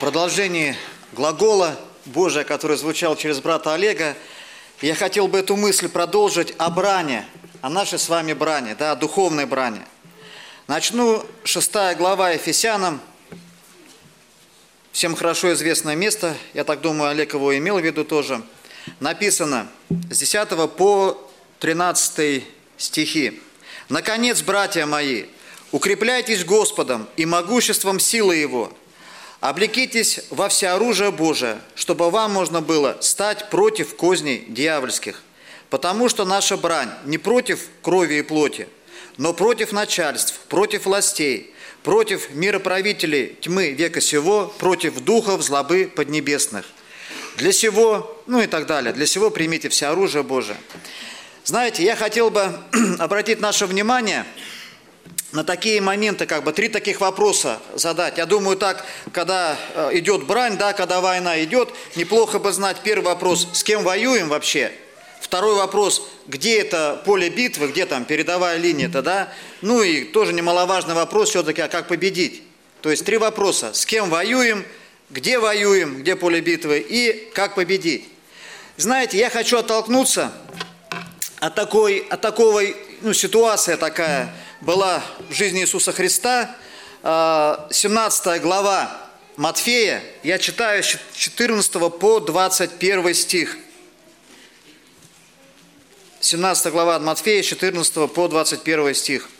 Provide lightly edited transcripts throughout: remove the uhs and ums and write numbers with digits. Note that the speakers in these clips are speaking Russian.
продолжении глагола Божия, который звучал через брата Олега, я хотел бы эту мысль продолжить о брани, о нашей с вами брани, о духовной брани. Начну 6 глава Ефесянам. Всем хорошо известное место, я так думаю, Олег его имел в виду тоже. Написано с 10 по 13 стихи. «Наконец, братья мои, укрепляйтесь Господом и могуществом силы Его. Облекитесь во всеоружие Божие, чтобы вам можно было стать против козней дьявольских. Потому что наша брань не против крови и плоти, но против начальств, против властей, против мироправителей тьмы века сего, против духов злобы поднебесных. Для сего, и так далее, для сего примите всеоружие Божие». Знаете, я хотел бы обратить наше внимание на такие моменты, три таких вопроса задать. Я думаю, так, когда идет брань, когда война идет, неплохо бы знать первый вопрос, с кем воюем вообще. Второй вопрос, где это поле битвы, где там передовая линия-то, и тоже немаловажный вопрос все-таки, а как победить? То есть 3 вопроса, с кем воюем, где поле битвы и как победить. Знаете, я хочу оттолкнуться от такой ситуация такая была в жизни Иисуса Христа. 17 глава Матфея, я читаю с 14 по 21 стих. 17 глава от Матфея, 14 по 21 стих.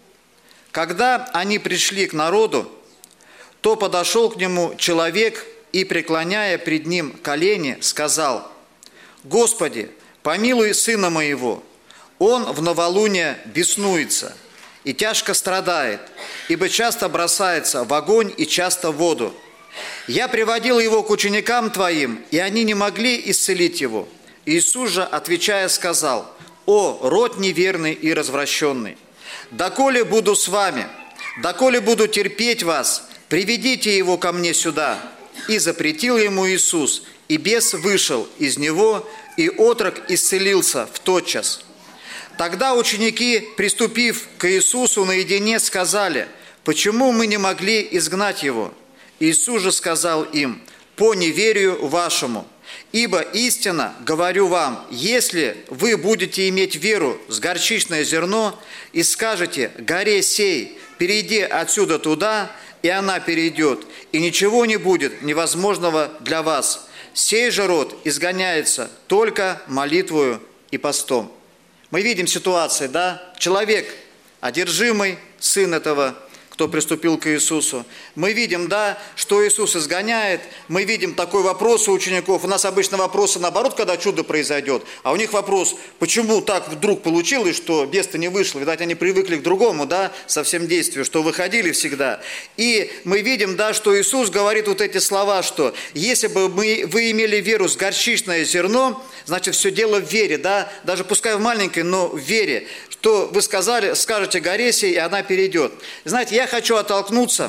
«Когда они пришли к народу, то подошел к нему человек и, преклоняя пред ним колени, сказал: Господи, помилуй сына моего, он в новолуние беснуется и тяжко страдает, ибо часто бросается в огонь и часто в воду. Я приводил его к ученикам твоим, и они не могли исцелить его. Иисус же, отвечая, сказал: О, род неверный и развращенный! Доколе буду с вами, доколе буду терпеть вас, приведите его ко мне сюда. И запретил ему Иисус, и бес вышел из него, и отрок исцелился в тот час. Тогда ученики, приступив к Иисусу наедине, сказали: Почему мы не могли изгнать его? Иисус же сказал им: По неверию вашему. Ибо истинно говорю вам, если вы будете иметь веру с горчичное зерно и скажете горе сей, перейди отсюда туда, и она перейдет, и ничего не будет невозможного для вас. Сей же род изгоняется только молитвою и постом». Мы видим ситуацию, человек одержимый, сын этого, кто приступил к Иисусу. Мы видим, что Иисус изгоняет. Мы видим такой вопрос у учеников. У нас обычно вопросы наоборот, когда чудо произойдет. А у них вопрос, почему так вдруг получилось, что бес-то не вышло. Видать, они привыкли к другому, совсем действию, что выходили всегда. И мы видим, что Иисус говорит вот эти слова, что если бы вы имели веру с горчичное зерно, значит, все дело в вере, даже пускай в маленькой, но в вере. Что вы скажете горе сей, и она перейдет. Знаете, я хочу оттолкнуться,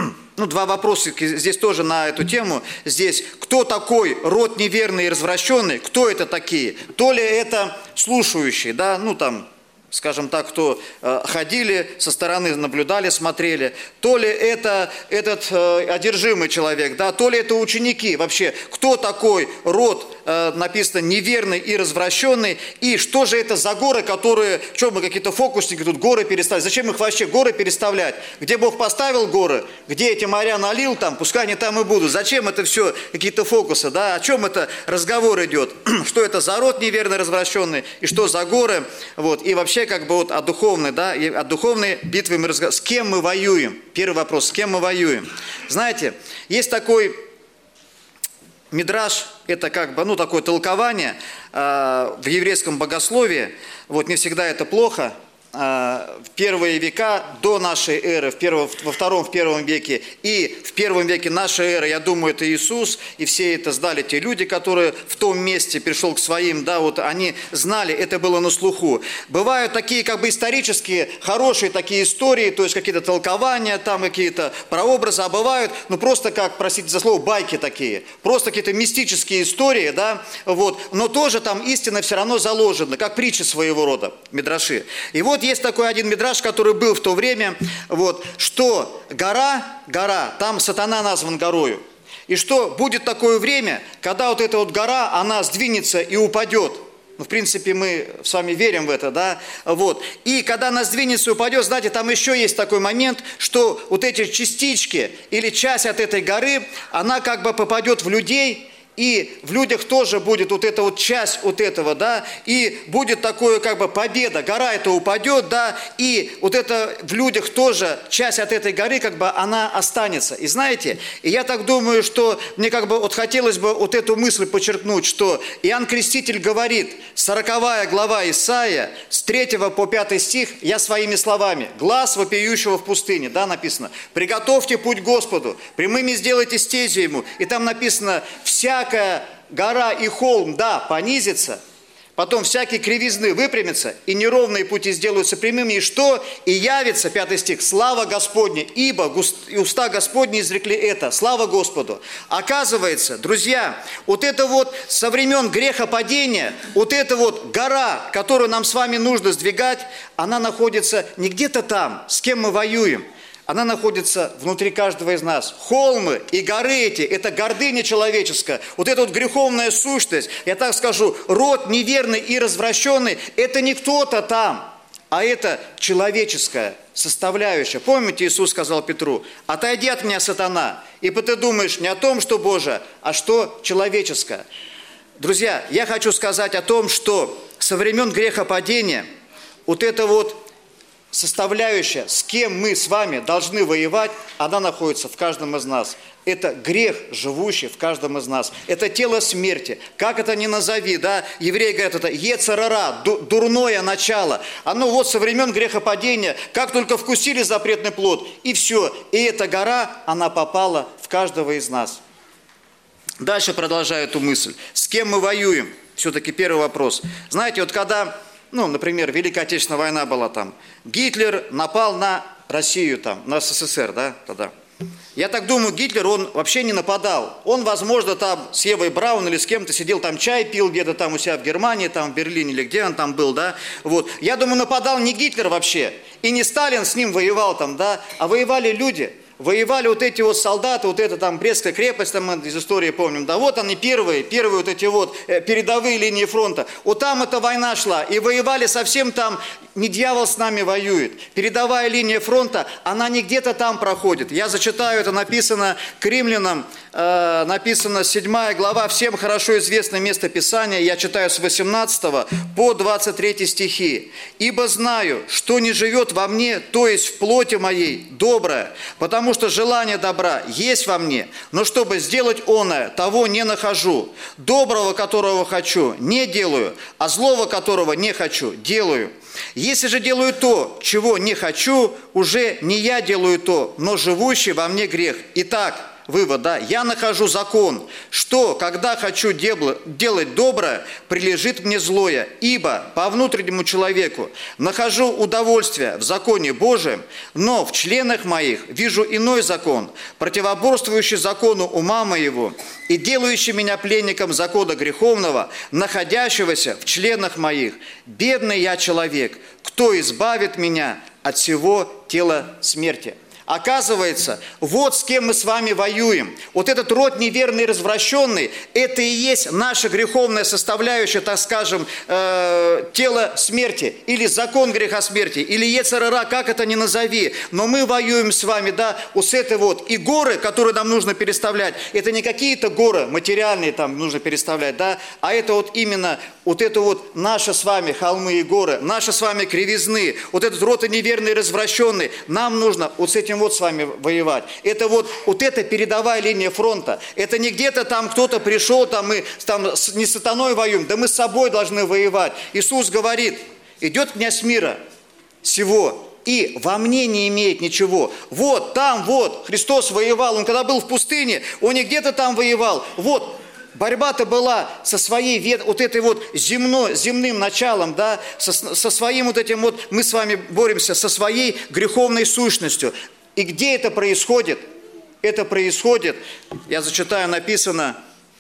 2 вопроса здесь тоже на эту тему. Здесь, кто такой род неверный и развращенный, кто это такие? То ли это слушающие, скажем так, кто ходили со стороны, наблюдали, смотрели, то ли это этот одержимый человек, то ли это ученики. Вообще, кто такой род, написано, неверный и развращенный, и что же это за горы, которые, что мы какие-то фокусники тут горы переставляют, зачем их вообще горы переставлять? Где Бог поставил горы, где эти моря налил, пускай они там и будут. Зачем это все какие-то фокусы, о чем это разговор идет? Что это за род неверный, развращенный, и что за горы, и вообще от духовной, от духовной битвы мы разговариваем. С кем мы воюем? Первый вопрос, с кем мы воюем? Знаете, есть такой мидраш, это такое толкование в еврейском богословии, не всегда это плохо. В первые века до нашей эры, во втором, в первом веке и в первом веке нашей эры, я думаю, это Иисус, и все это знали те люди, которые в том месте пришел к своим, они знали, это было на слуху. Бывают такие исторические, хорошие такие истории, то есть какие-то толкования, какие-то прообразы, а бывают, просто простите за слово, байки такие, просто какие-то мистические истории, но тоже там истина все равно заложена, как притча своего рода, мидраши. И есть такой один мидраш, который был в то время, что гора, там сатана назван горою. И что будет такое время, когда вот эта вот гора, она сдвинется и упадет. Ну, в принципе, мы с вами верим в это, да? Вот. И когда она сдвинется и упадет, знаете, там еще есть такой момент, что вот эти частички или часть от этой горы, она как бы попадет в людей, и в людях тоже будет вот эта вот часть вот этого, да, и будет такое как бы победа, гора эта упадет, да, и вот это в людях тоже часть от этой горы как бы она останется. И знаете, и я так думаю, что мне как бы вот хотелось бы вот эту мысль подчеркнуть, что Иоанн Креститель говорит, 40 глава Исаия, с 3 по 5 стих, я своими словами, глас вопиющего в пустыне, да, написано, приготовьте путь Господу, прямыми сделайте стези ему, и там написано, всякая гора и холм, да, понизится, потом всякие кривизны выпрямятся, и неровные пути сделаются прямыми, и что? И явится, 5 стих, слава Господня, ибо уста Господни изрекли это, слава Господу. Оказывается, друзья, вот это вот со времен грехопадения, вот эта вот гора, которую нам с вами нужно сдвигать, она находится не где-то там, с кем мы воюем, она находится внутри каждого из нас. Холмы и горы эти – это гордыня человеческая. Вот эта вот греховная сущность, я так скажу, род неверный и развращенный – это не кто-то там, а это человеческая составляющая. Помните, Иисус сказал Петру, «Отойди от меня, сатана, ибо ты думаешь не о том, что Божие, а что человеческое». Друзья, я хочу сказать о том, что со времен грехопадения вот это вот составляющая, с кем мы с вами должны воевать, она находится в каждом из нас. Это грех, живущий в каждом из нас. Это тело смерти. Как это ни назови, да? Евреи говорят, это йецер ара, дурное начало. Оно вот со времен грехопадения, как только вкусили запретный плод, и все. И эта гора, она попала в каждого из нас. Дальше продолжаю эту мысль. С кем мы воюем? Все-таки первый вопрос. Знаете, вот когда... Ну, например, Великая Отечественная война была там. Гитлер напал на Россию там, на СССР, да, тогда. Я так думаю, Гитлер, он вообще не нападал. Он, возможно, там с Евой Браун или с кем-то сидел, там чай пил где-то там у себя в Германии, там в Берлине или где он там был, да. Вот. Я думаю, нападал не Гитлер вообще. И не Сталин с ним воевал там, да, а воевали люди. Воевали вот эти вот солдаты, вот это там Брестская крепость, там мы из истории помним, да, вот они первые вот эти вот передовые линии фронта. Вот там эта война шла, и воевали совсем там, не дьявол с нами воюет. Передовая линия фронта, она не где-то там проходит. Я зачитаю, это написано к римлянам, написано 7 глава, всем хорошо известное место Писания, я читаю с 18 по 23 стихи. «Ибо знаю, что не живет во мне, то есть в плоти моей, доброе, потому что желание добра есть во мне, но чтобы сделать оное, того не нахожу. Доброго, которого хочу, не делаю, а злого, которого не хочу, делаю. Если же делаю то, чего не хочу, уже не я делаю то, но живущий во мне грех. Итак, вывод, да, я нахожу закон, что, когда хочу делать доброе, прилежит мне злое, ибо по внутреннему человеку нахожу удовольствие в законе Божием, но в членах моих вижу иной закон, противоборствующий закону ума моего и делающий меня пленником закона греховного, находящегося в членах моих. Бедный я человек, кто избавит меня от всего тела смерти». Оказывается, вот с кем мы с вами воюем. Вот этот род неверный и развращенный, это и есть наша греховная составляющая, так скажем, тело смерти, или закон греха смерти, или йецер ара, как это ни назови. Но мы воюем с вами, да, вот с этой вот. И горы, которые нам нужно переставлять, это не какие-то горы материальные там нужно переставлять, да, а это вот именно вот это вот наши с вами холмы и горы, наши с вами кривизны, вот этот род неверный и развращенный, нам нужно вот с этим вот с вами воевать. Это вот эта передовая линия фронта. Это не где-то там кто-то пришел, там мы там не с сатаной воюем, да мы с собой должны воевать. Иисус говорит, идет князь мира сего, и во мне не имеет ничего. Вот там вот Христос воевал, Он когда был в пустыне, Он не где-то там воевал. Вот. Борьба-то была со своей вот этой вот земным началом, да, со своим вот этим вот, мы с вами боремся со своей греховной сущностью. И где это происходит? Это происходит, я зачитаю, написано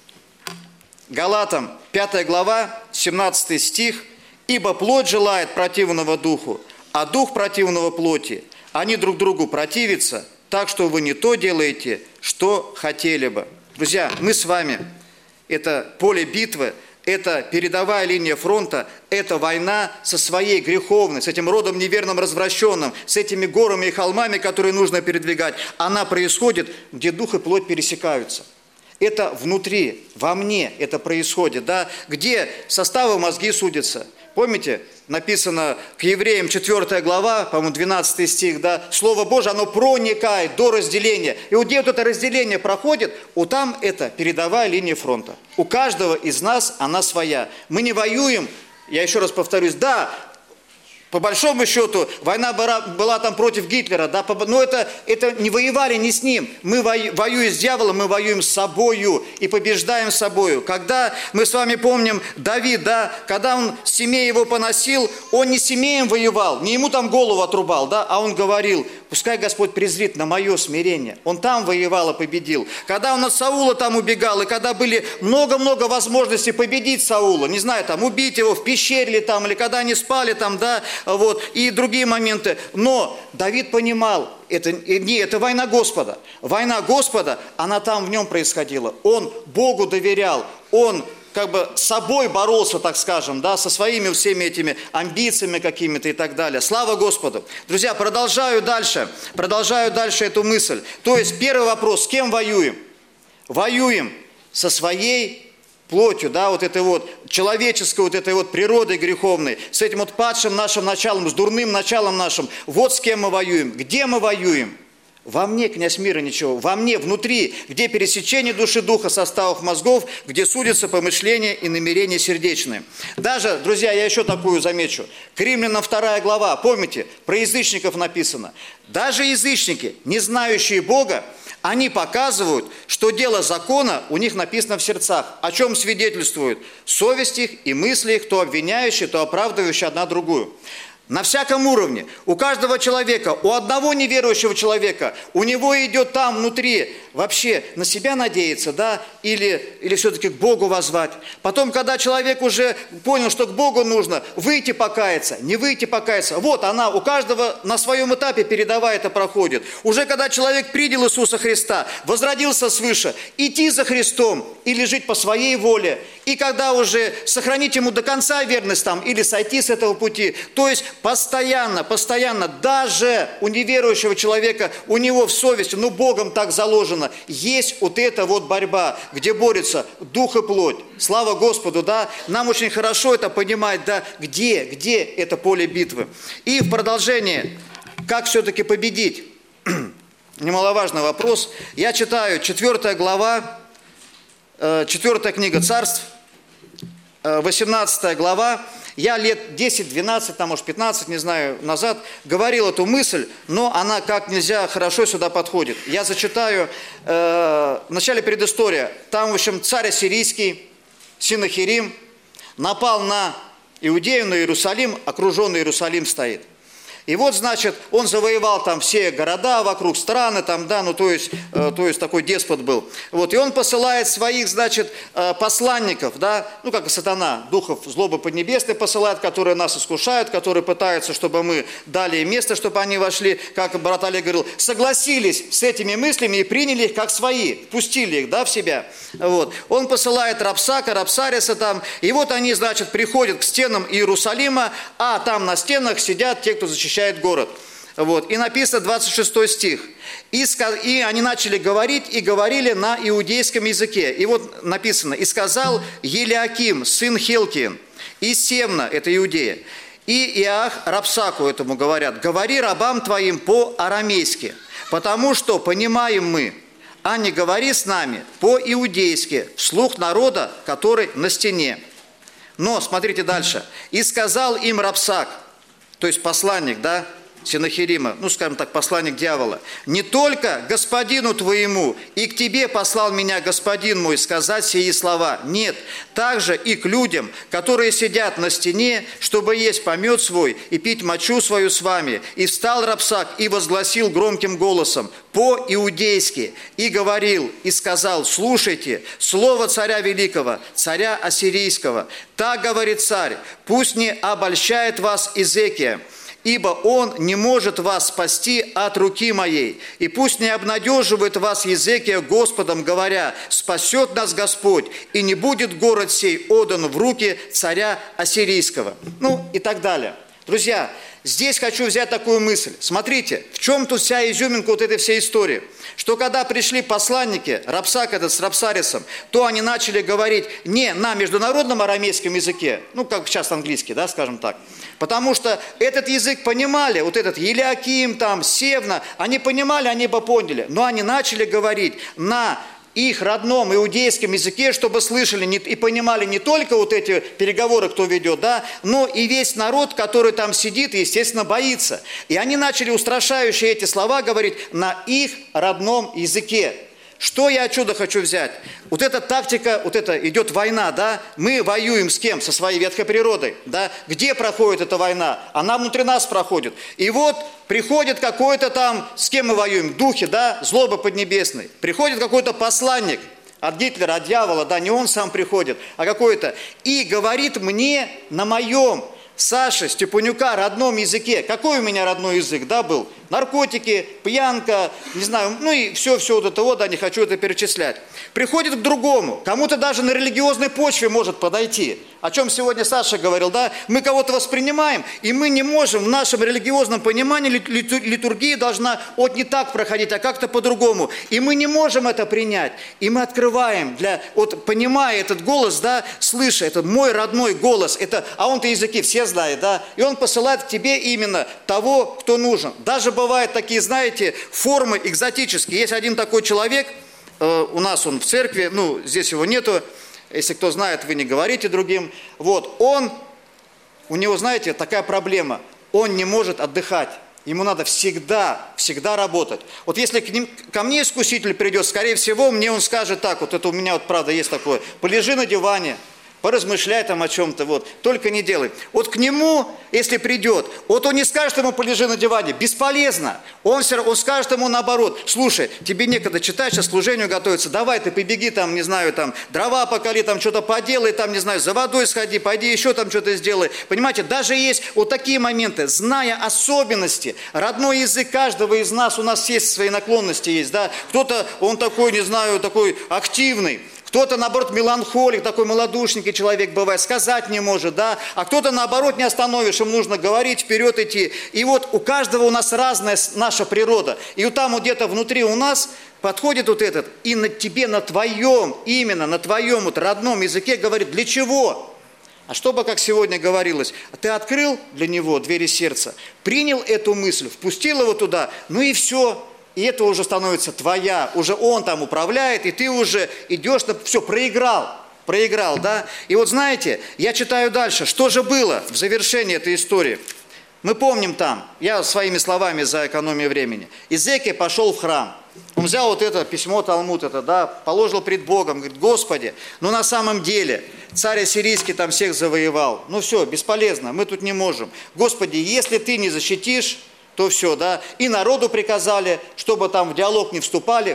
Галатам 5 глава, 17 стих. «Ибо плоть желает противного духу, а дух противного плоти. Они друг другу противятся, так что вы не то делаете, что хотели бы». Друзья, мы с вами, это поле битвы, это передовая линия фронта, это война со своей греховной, с этим родом неверным развращенным, с этими горами и холмами, которые нужно передвигать. Она происходит, где дух и плоть пересекаются. Это внутри, во мне это происходит, да, где составы мозги судятся. Помните, написано к евреям 4 глава, по-моему, 12 стих, да, Слово Божие, оно проникает до разделения. И вот где вот это разделение проходит, вот там это передовая линия фронта. У каждого из нас она своя. Мы не воюем, я еще раз повторюсь, да, по большому счету, война была там против Гитлера, да, но это не воевали не с ним. Мы воюем с дьяволом, мы воюем с собою и побеждаем собою. Когда мы с вами помним Давид, да, когда он семей его поносил, он не семеем воевал, не ему там голову отрубал, да, а он говорил: пускай Господь презрит на мое смирение. Он там воевал и победил. Когда он от Саула там убегал, и когда были много-много возможностей победить Саула, не знаю, там, убить его в пещере или там, или когда они спали там, да, вот, и другие моменты. Но Давид понимал, это война Господа. Война Господа, она там в нем происходила. Он Богу доверял, он как бы с собой боролся, так скажем, да, со своими всеми этими амбициями какими-то и так далее. Слава Господу! Друзья, продолжаю дальше эту мысль. То есть первый вопрос: с кем воюем? Воюем со своей плотью, да, вот этой вот человеческой, вот этой вот природой греховной, с этим вот падшим нашим началом, с дурным началом нашим. Вот с кем мы воюем. Где мы воюем? Во мне, князь мира, ничего. Во мне, внутри, где пересечение души духа, составов мозгов, где судятся помышления и намерения сердечные. Даже, друзья, я еще такую замечу. К Римлянам 2 глава, помните, про язычников написано. Даже язычники, не знающие Бога, они показывают, что дело закона у них написано в сердцах. О чем свидетельствует? Совесть их и мысли их, то обвиняющие, то оправдывающие одна другую. На всяком уровне, у каждого человека, у одного неверующего человека, у него идет там внутри вообще на себя надеяться, да, или все-таки к Богу воззвать. Потом, когда человек уже понял, что к Богу нужно выйти покаяться, не выйти покаяться, вот она у каждого на своем этапе передовая это проходит. Уже когда человек принял Иисуса Христа, возродился свыше, идти за Христом или жить по своей воле, и когда уже сохранить ему до конца верность там, или сойти с этого пути, то есть постоянно, даже у неверующего человека, у него в совести, ну Богом так заложено, есть вот эта вот борьба, где борется дух и плоть. Слава Господу, да, нам очень хорошо это понимать, да, где это поле битвы. И в продолжение, как все-таки победить? Немаловажный вопрос. Я читаю 4 глава, 4 книга Царств, 18 глава. Я лет 10-12, там, может, 15, не знаю, назад говорил эту мысль, но она как нельзя хорошо сюда подходит. Я зачитаю в начале предыстория. Там, в общем, царь ассирийский, Синахирим, напал на Иудею, на Иерусалим, окруженный Иерусалим стоит. И вот, значит, он завоевал там все города вокруг, страны там, да, ну, то есть такой деспот был. Вот, и он посылает своих, значит, посланников, да, ну, как и сатана, духов злобы поднебесной посылает, которые нас искушают, которые пытаются, чтобы мы дали им место, чтобы они вошли, как брат Олег говорил, согласились с этими мыслями и приняли их как свои, впустили их, да, в себя. Вот. Он посылает Рапсака, Рапсариса там, и вот они, значит, приходят к стенам Иерусалима, а там на стенах сидят те, кто защищает город. Вот. И написано 26 стих. И они начали говорить и говорили на иудейском языке. И вот написано: «И сказал Елиаким, сын Хилкиин, и Семна, это Иудея, и Иах Рапсаку этому говорят: говори рабам твоим по-арамейски, потому что понимаем мы, а не говори с нами по-иудейски, вслух народа, который на стене». Но, смотрите дальше. «И сказал им Рапсак», то есть посланник, да, Синахирима, ну, скажем так, посланник дьявола: «Не только господину твоему, и к тебе послал меня господин мой сказать сии слова. Нет, также и к людям, которые сидят на стене, чтобы есть помет свой и пить мочу свою с вами. И встал Рапсак и возгласил громким голосом по-иудейски, и говорил, и сказал: слушайте слово царя великого, царя ассирийского. Так говорит царь: пусть не обольщает вас Изекия, ибо он не может вас спасти от руки моей. И пусть не обнадеживает вас Езекия Господом, говоря: спасет нас Господь, и не будет город сей отдан в руки царя ассирийского». Ну и так далее. Друзья, здесь хочу взять такую мысль. Смотрите, в чем тут вся изюминка вот этой всей истории. Что когда пришли посланники, Рабсак этот с Рабсарисом, то они начали говорить не на международном арамейском языке, ну как сейчас английский, да, скажем так. Потому что этот язык понимали, вот этот Елиаким, там, Севна, они понимали, они бы поняли. Но они начали говорить на их родном иудейском языке, чтобы слышали и понимали не только вот эти переговоры, кто ведет, да, но и весь народ, который там сидит и, естественно, боится. И они начали устрашающие эти слова говорить на их родном языке. Что я отсюда хочу взять? Вот эта тактика, вот это идет война, да? Мы воюем с кем? Со своей ветхой природой, да? Где проходит эта война? Она внутри нас проходит. И вот приходит какой-то там, с кем мы воюем? Духи, да? Злобы поднебесной. Приходит какой-то посланник от Гитлера, от дьявола, да? Не он сам приходит, а какой-то. И говорит мне на моем, Саши, Степанюка, родном языке. Какой у меня родной язык, да, был? Наркотики, пьянка, не знаю, ну и все вот это вот, да, не хочу это перечислять. Приходит к другому, кому-то даже на религиозной почве может подойти. О чем сегодня Саша говорил, да? Мы кого-то воспринимаем, и мы не можем в нашем религиозном понимании, литургия должна вот не так проходить, а как-то по-другому. И мы не можем это принять. И мы открываем, вот понимая этот голос, да, слыша, это мой родной голос, это, а он-то языки все знает, да, и он посылает к тебе именно того, кто нужен. Даже бывают такие, знаете, формы экзотические. Есть один такой человек, у нас он в церкви, ну, здесь его нету, если кто знает, вы не говорите другим. Вот, у него, знаете, такая проблема, он не может отдыхать. Ему надо всегда работать. Вот если ко мне искуситель придет, скорее всего, мне он скажет так, вот это у меня вот правда есть такое: полежи на диване, поразмышляй там о чем-то, вот, только не делай. Вот к нему, если придет, вот он не скажет ему: полежи на диване, бесполезно. Он скажет ему наоборот: слушай, тебе некогда читать, сейчас к служению готовиться, давай ты побеги там, не знаю, там, дрова поколи, там, что-то поделай, там, не знаю, за водой сходи, пойди еще там что-то сделай. Понимаете, даже есть вот такие моменты, зная особенности, родной язык каждого из нас, у нас есть свои наклонности есть, да, кто-то, он такой, не знаю, такой активный, кто-то, наоборот, меланхолик, такой малодушненький человек бывает, сказать не может, да, а кто-то, наоборот, не остановишь, ему нужно говорить, вперед идти. И вот у каждого у нас разная наша природа. И вот там вот где-то внутри у нас подходит вот этот, и на тебе, на твоем, именно на твоем вот родном языке говорит: для чего? А чтобы, как сегодня говорилось, ты открыл для него двери сердца, принял эту мысль, впустил его туда, ну и все. И это уже становится твоя, уже он там управляет, и ты уже идешь, все, проиграл, да. И вот знаете, я читаю дальше, что же было в завершении этой истории. Мы помним там, я своими словами за экономию времени, Езекия пошел в храм, он взял вот это письмо Талмуд, это, да, положил пред Богом, говорит: Господи, ну на самом деле царь ассирийский там всех завоевал, ну все, бесполезно, мы тут не можем. Господи, если ты не защитишь, то все, да, и народу приказали, чтобы там в диалог не вступали,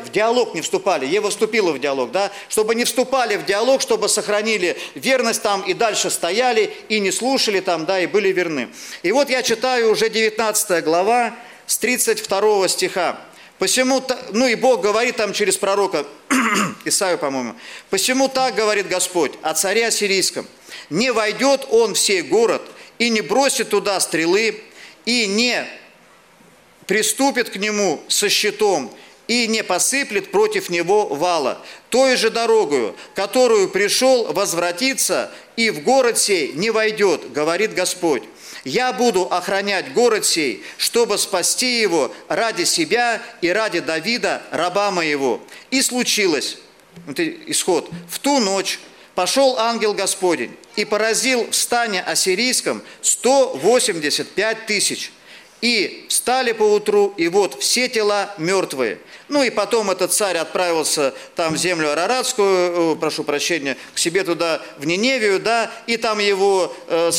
Ева вступила в диалог, да, чтобы не вступали в диалог, чтобы сохранили верность там и дальше стояли, и не слушали там, да, и были верны. И вот я читаю уже 19 глава с 32 стиха. Посему, ну и Бог говорит там через пророка, Исаию, по-моему, «Посему так говорит Господь о царе ассирийском: не войдет он в сей город, и не бросит туда стрелы, и не приступит к нему со щитом, и не посыплет против него вала. Той же дорогою, которую пришел, возвратиться, и в город сей не войдет, говорит Господь. Я буду охранять город сей, чтобы спасти его ради себя и ради Давида, раба моего». И случилось, это исход, в ту ночь пошел ангел Господень и поразил в стане ассирийском 185 тысяч. И встали поутру, и вот все тела мертвые. Ну и потом этот царь отправился там в землю Араратскую, прошу прощения, к себе туда, в Ниневию, да, и там его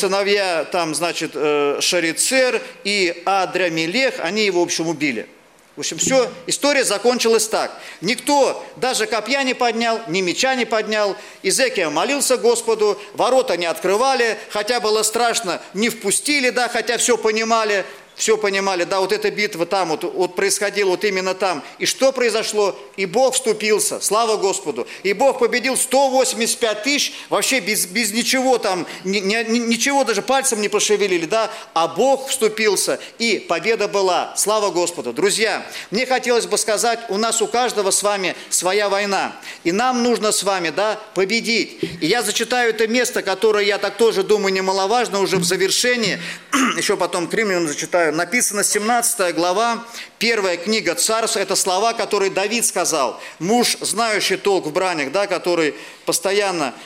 сыновья, там, значит, Шарицер и Адрамелех, они его, в общем, убили. В общем, все, история закончилась так. Никто даже копья не поднял, ни меча не поднял. Изекия молился Господу, ворота не открывали, хотя было страшно, не впустили, да, хотя все понимали, да, вот эта битва там, вот происходила вот именно там. И что произошло? И Бог вступился, слава Господу. И Бог победил 185 тысяч, вообще без ничего там, ничего даже пальцем не пошевелили, да, а Бог вступился, и победа была, слава Господу. Друзья, мне хотелось бы сказать, у нас у каждого с вами своя война, и нам нужно с вами, да, победить. И я зачитаю это место, которое, я так тоже думаю, немаловажно уже в завершении, еще потом к Римлянам зачитаю. Написано 17 глава, 1 книга Царств, это слова, которые Давид сказал, муж, знающий толк в бранях, да, который постоянно,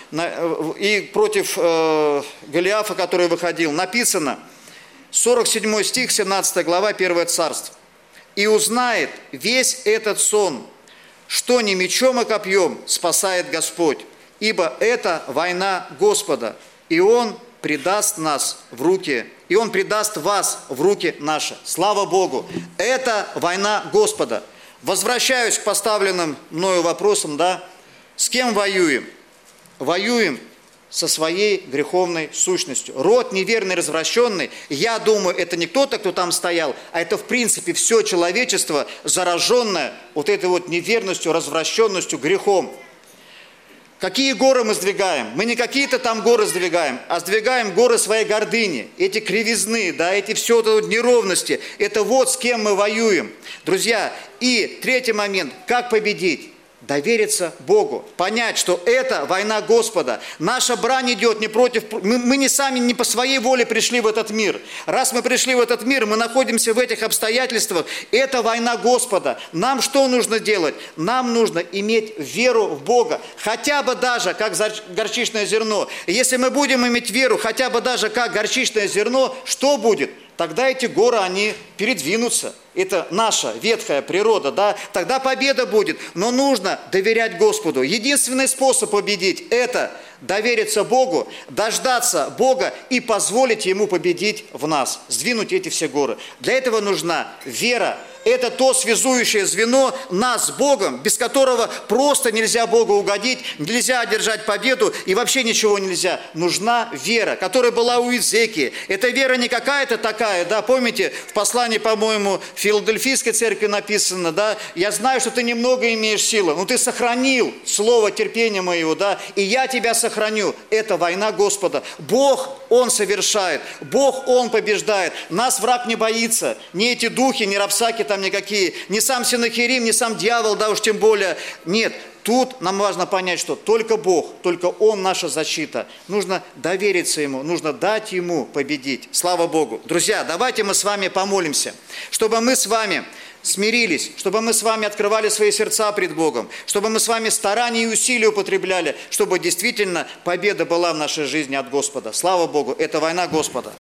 и против Голиафа, который выходил, написано, 47 стих, 17 глава, 1 Царств. «И узнает весь этот сон, что не мечом и копьем спасает Господь, ибо это война Господа, и Он предаст нас в руки, и Он предаст вас в руки наши». Слава Богу! Это война Господа. Возвращаюсь к поставленным мною вопросам, да, с кем воюем? Воюем со своей греховной сущностью. Род неверный, развращенный, я думаю, это не кто-то, кто там стоял, а это в принципе все человечество, зараженное вот этой вот неверностью, развращенностью, грехом. Какие горы мы сдвигаем? Мы не какие-то там горы сдвигаем, а сдвигаем горы своей гордыни. Эти кривизны, да, эти все вот неровности. Это вот с кем мы воюем. Друзья, и третий момент. Как победить? Довериться Богу, понять, что это война Господа. Наша брань идет не против... Мы не сами, не по своей воле пришли в этот мир. Раз мы пришли в этот мир, мы находимся в этих обстоятельствах. Это война Господа. Нам что нужно делать? Нам нужно иметь веру в Бога. Хотя бы даже как горчичное зерно. Если мы будем иметь веру, хотя бы даже как горчичное зерно, что будет? Тогда эти горы, они передвинутся. Это наша ветхая природа, да? Тогда победа будет. Но нужно доверять Господу. Единственный способ победить – это довериться Богу, дождаться Бога и позволить Ему победить в нас, сдвинуть эти все горы. Для этого нужна вера. Это то связующее звено нас с Богом, без которого просто нельзя Богу угодить, нельзя одержать победу и вообще ничего нельзя. Нужна вера, которая была у Изекии. Эта вера не какая-то такая, да, помните, в послании, по-моему, в Филадельфийской церкви написано, да, я знаю, что ты немного имеешь силы, но ты сохранил слово терпения моего, да, и я тебя сохраню. Это война Господа. Бог, Он совершает, Бог, Он побеждает. Нас враг не боится, ни эти духи, ни рабсаки там никакие, ни сам Синахирим, ни сам дьявол, да уж тем более. Нет, тут нам важно понять, что только Бог, только Он наша защита. Нужно довериться Ему, нужно дать Ему победить. Слава Богу. Друзья, давайте мы с вами помолимся, чтобы мы с вами смирились, чтобы мы с вами открывали свои сердца пред Богом, чтобы мы с вами старания и усилия употребляли, чтобы действительно победа была в нашей жизни от Господа. Слава Богу, это война Господа.